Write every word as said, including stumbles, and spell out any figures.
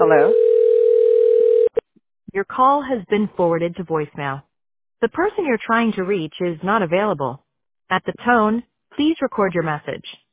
Hello? Your call has been forwarded to voicemail. The person you're trying to reach is not available. At the tone, please record your message.